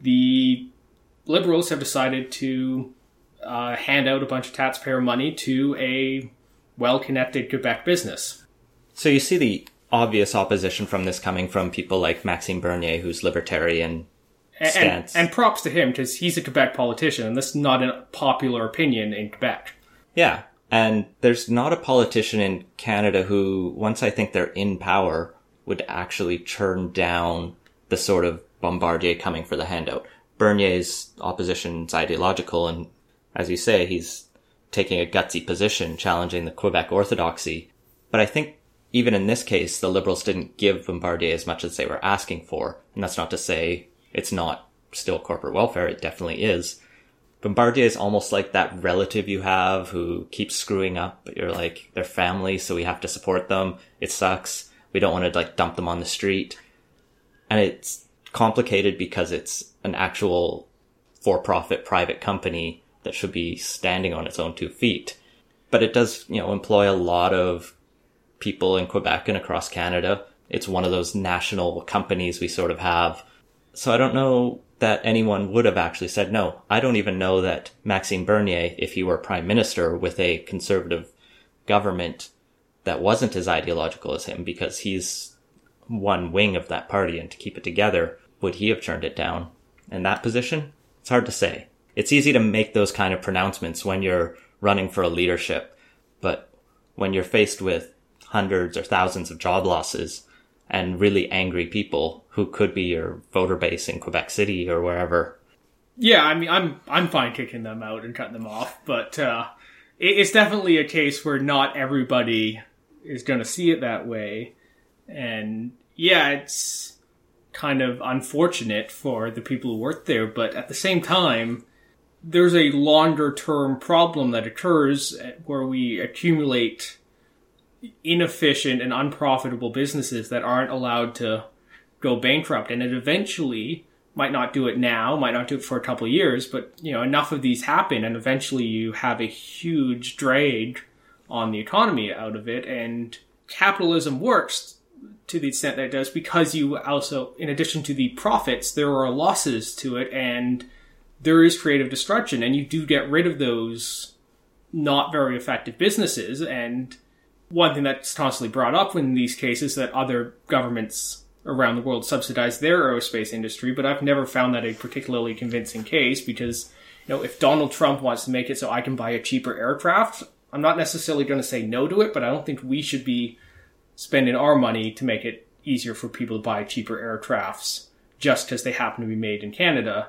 the Liberals have decided to uh, hand out a bunch of taxpayer money to a well-connected Quebec business. So you see the obvious opposition from this coming from people like Maxime Bernier, who's libertarian stance. And, and props to him, because he's a Quebec politician, and this is not a popular opinion in Quebec. Yeah, and there's not a politician in Canada who, once I think they're in power, would actually turn down the sort of Bombardier coming for the handout. Bernier's opposition's ideological, and as you say, he's taking a gutsy position, challenging the Quebec orthodoxy. But I think even in this case, the Liberals didn't give Bombardier as much as they were asking for. And that's not to say it's not still corporate welfare. It definitely is. Bombardier is almost like that relative you have who keeps screwing up, but you're like, they're family, so we have to support them. It sucks. We don't want to like dump them on the street. And it's complicated because it's an actual for-profit private company that should be standing on its own two feet. But it does, you know, employ a lot of people in Quebec and across Canada. It's one of those national companies we sort of have. So I don't know that anyone would have actually said no. I don't even know that Maxime Bernier, if he were prime minister with a conservative government that wasn't as ideological as him, because he's one wing of that party, and to keep it together, would he have turned it down? In that position? It's hard to say. It's easy to make those kind of pronouncements when you're running for a leadership, but when you're faced with hundreds or thousands of job losses and really angry people who could be your voter base in Quebec City or wherever. Yeah, I mean, I'm I'm fine kicking them out and cutting them off, but uh, it, it's definitely a case where not everybody is going to see it that way. And yeah, it's kind of unfortunate for the people who work there, but at the same time, there's a longer term problem that occurs where we accumulate inefficient and unprofitable businesses that aren't allowed to go bankrupt. And it eventually might not do it now, might not do it for a couple of years, but, you know, enough of these happen and eventually you have a huge drag on the economy out of it. And capitalism works to the extent that it does because you also, in addition to the profits, there are losses to it and there is creative destruction, and you do get rid of those not very effective businesses. And one thing that's constantly brought up in these cases that other governments around the world subsidize their aerospace industry, but I've never found that a particularly convincing case because, you know, if Donald Trump wants to make it so I can buy a cheaper aircraft, I'm not necessarily going to say no to it, but I don't think we should be spending our money to make it easier for people to buy cheaper aircrafts just because they happen to be made in Canada.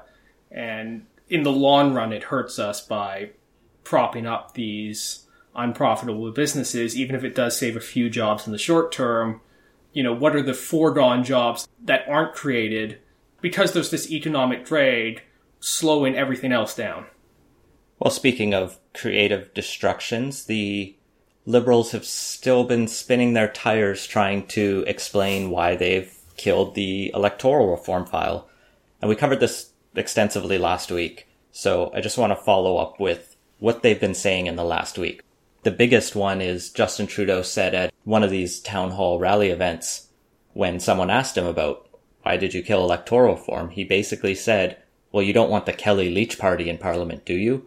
And in the long run, it hurts us by propping up these unprofitable businesses, even if it does save a few jobs in the short term. You know, what are the foregone jobs that aren't created because there's this economic drag slowing everything else down? Well, speaking of creative destructions, the Liberals have still been spinning their tires trying to explain why they've killed the electoral reform file. And we covered this extensively last week, so I just want to follow up with what they've been saying in the last week. The biggest one is Justin Trudeau said at one of these town hall rally events, when someone asked him about why did you kill electoral reform, he basically said, well, you don't want the Kelly Leitch party in Parliament, do you?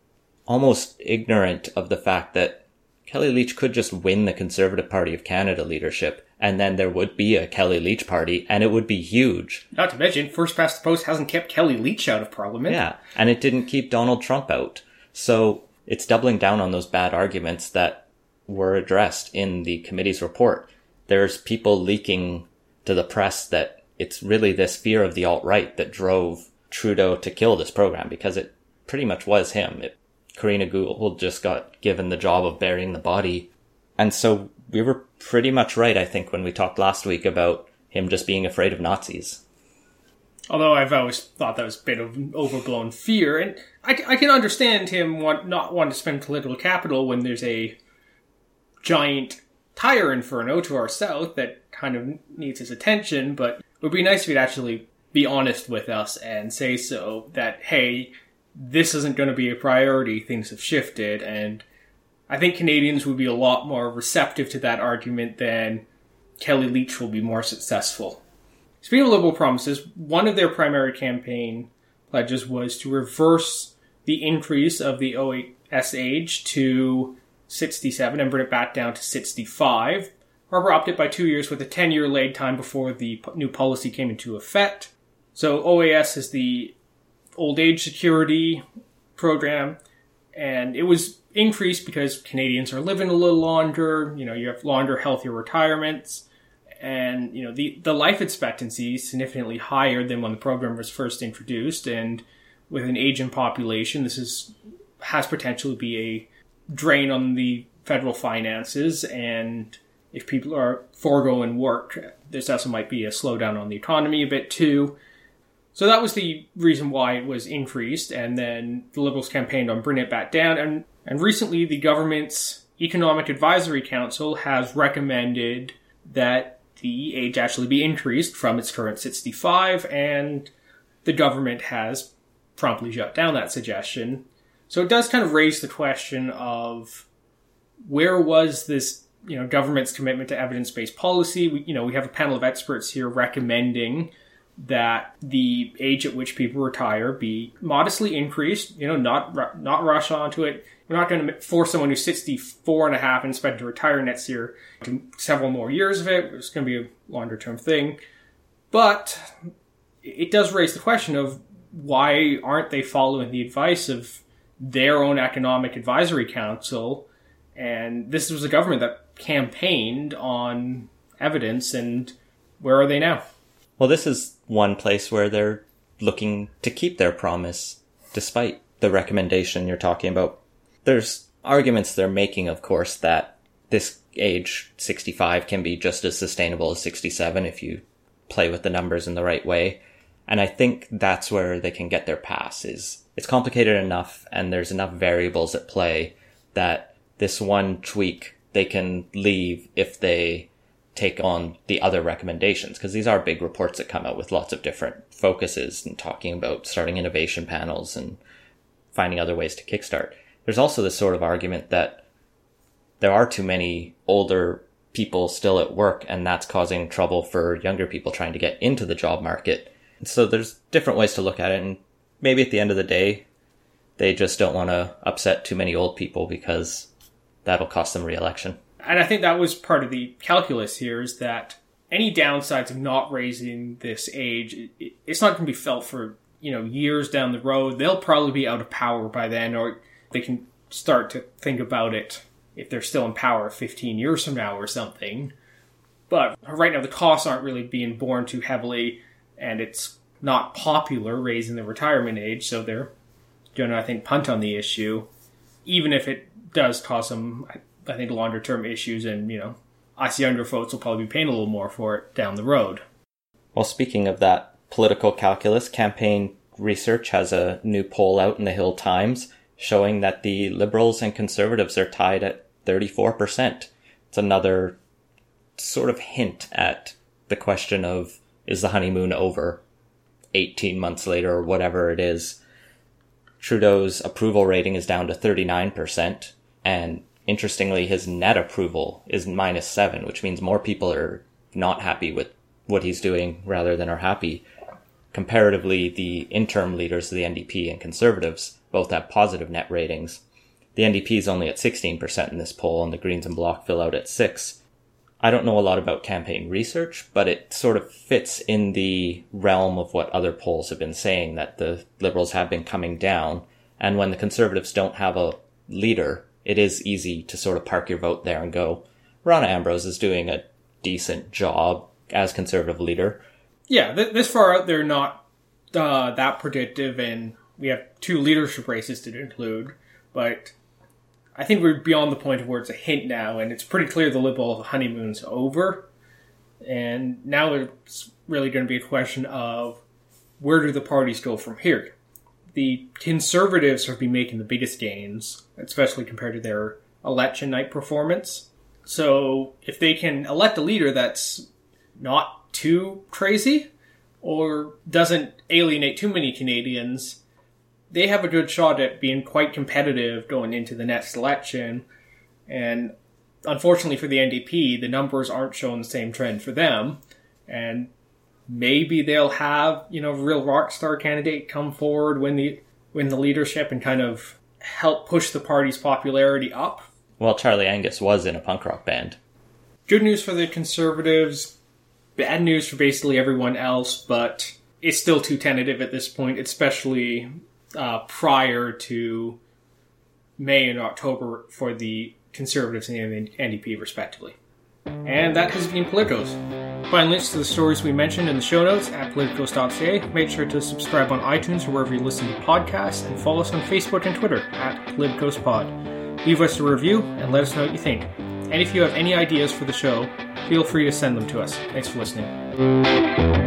Almost ignorant of the fact that Kelly Leitch could just win the Conservative Party of Canada leadership, and then there would be a Kelly Leitch party, and it would be huge. Not to mention, First Past the Post hasn't kept Kelly Leitch out of Parliament. Yeah, and it didn't keep Donald Trump out. So it's doubling down on those bad arguments that were addressed in the committee's report. There's people leaking to the press that it's really this fear of the alt-right that drove Trudeau to kill this program, because it pretty much was him. It, Karina Gould just got given the job of burying the body. And so we were pretty much right, I think, when we talked last week about him just being afraid of Nazis. Although I've always thought that was a bit of overblown fear. And I, I can understand him want, not wanting to spend political capital when there's a giant tire inferno to our south that kind of needs his attention. But it would be nice if he'd actually be honest with us and say so, that, hey, this isn't going to be a priority, things have shifted, and I think Canadians would be a lot more receptive to that argument than Kelly Leitch will be more successful. Speaking of Liberal promises, one of their primary campaign pledges was to reverse the increase of the O A S age to sixty-seven and bring it back down to sixty-five. Harper upped it by two years with a ten-year lead time before the new policy came into effect. So O A S is the old age security program, and it was increased because Canadians are living a little longer. You know, you have longer, healthier retirements, and you know the the life expectancy is significantly higher than when the program was first introduced. And with an aging population, this is has potential to be a drain on the federal finances. And if people are foregoing work, this also might be a slowdown on the economy a bit too. So that was the reason why it was increased, and then the Liberals campaigned on bringing it back down. And, and recently, the government's Economic Advisory Council has recommended that the age actually be increased from its current sixty-five, and the government has promptly shut down that suggestion. So it does kind of raise the question of where was this, you know, government's commitment to evidence-based policy? We, you know, we have a panel of experts here recommending that the age at which people retire be modestly increased, you know, not not rush onto it. We're not going to force someone who's sixty-four and a half and expected to retire next year to several more years of it. It's going to be a longer term thing. But it does raise the question of why aren't they following the advice of their own Economic Advisory Council? And this was a government that campaigned on evidence, and where are they now? Well, this is one place where they're looking to keep their promise, despite the recommendation you're talking about. There's arguments they're making, of course, that this age, sixty-five, can be just as sustainable as sixty-seven if you play with the numbers in the right way. And I think that's where they can get their pass, is it's complicated enough and there's enough variables at play that this one tweak they can leave if they take on the other recommendations, because these are big reports that come out with lots of different focuses and talking about starting innovation panels and finding other ways to kickstart. There's also this sort of argument that there are too many older people still at work, and that's causing trouble for younger people trying to get into the job market. And so there's different ways to look at it, and maybe at the end of the day, they just don't want to upset too many old people because that'll cost them re-election. And I think that was part of the calculus here, is that any downsides of not raising this age, it's not going to be felt for, you know, years down the road. They'll probably be out of power by then, or they can start to think about it if they're still in power fifteen years from now or something. But right now the costs aren't really being borne too heavily, and it's not popular raising the retirement age, so they're going to, I think, punt on the issue, even if it does cause some, I think, longer term issues, and, you know, us younger folks will probably be paying a little more for it down the road. Well, speaking of that political calculus, Campaign Research has a new poll out in the Hill Times showing that the Liberals and Conservatives are tied at thirty-four percent. It's another sort of hint at the question of, is the honeymoon over eighteen months later or whatever it is? Trudeau's approval rating is down to thirty-nine percent, and interestingly, his net approval is minus seven, which means more people are not happy with what he's doing rather than are happy. Comparatively, the interim leaders of the N D P and Conservatives both have positive net ratings. The N D P is only at sixteen percent in this poll, and the Greens and Bloc fill out at six. I don't know a lot about Campaign Research, but it sort of fits in the realm of what other polls have been saying, that the Liberals have been coming down, and when the Conservatives don't have a leader, it is easy to sort of park your vote there and go, Rona Ambrose is doing a decent job as Conservative leader. Yeah, th- this far out, they're not uh, that predictive, and we have two leadership races to include, but I think we're beyond the point of where it's a hint now, and it's pretty clear the Liberal honeymoon's over, and now it's really going to be a question of where do the parties go from here? The Conservatives have been making the biggest gains, especially compared to their election night performance. So if they can elect a leader that's not too crazy or doesn't alienate too many Canadians, they have a good shot at being quite competitive going into the next election. And unfortunately for the N D P, the numbers aren't showing the same trend for them. And maybe they'll have, you know, a real rock star candidate come forward, win the win the leadership, and kind of help push the party's popularity up. Well, Charlie Angus was in a punk rock band. Good news for the Conservatives, bad news for basically everyone else, but it's still too tentative at this point, especially uh, prior to May and October for the Conservatives and the N D P, respectively. And that has been Politicos. Find links to the stories we mentioned in the show notes at politicos dot c a. Make sure to subscribe on iTunes or wherever you listen to podcasts, and follow us on Facebook and Twitter at PoliticosPod. Leave us a review and let us know what you think. And if you have any ideas for the show, feel free to send them to us. Thanks for listening.